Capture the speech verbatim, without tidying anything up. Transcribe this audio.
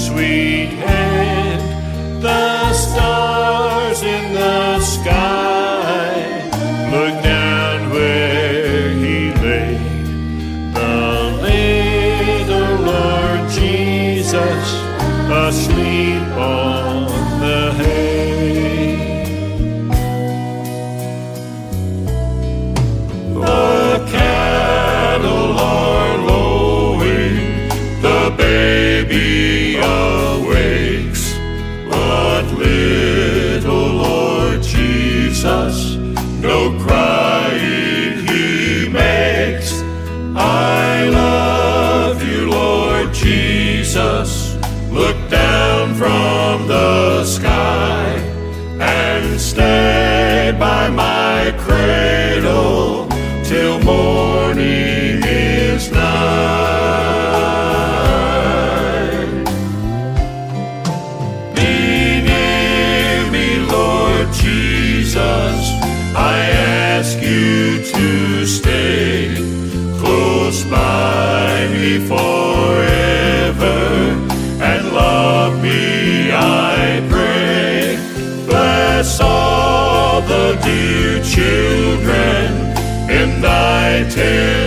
sweet hand, the stars in the sky. Look down where he lay, the little Lord Jesus, asleep on the hay. The cattle are lowing, the baby awakes, but little Lord Jesus, no crying he makes. I love you, Lord Jesus. Look down from the sky and stay by my cradle till morning is nigh. Be near me, Lord Jesus, I ask you to stay close by me forever and love me, I pray. Bless all the dear children in thy tender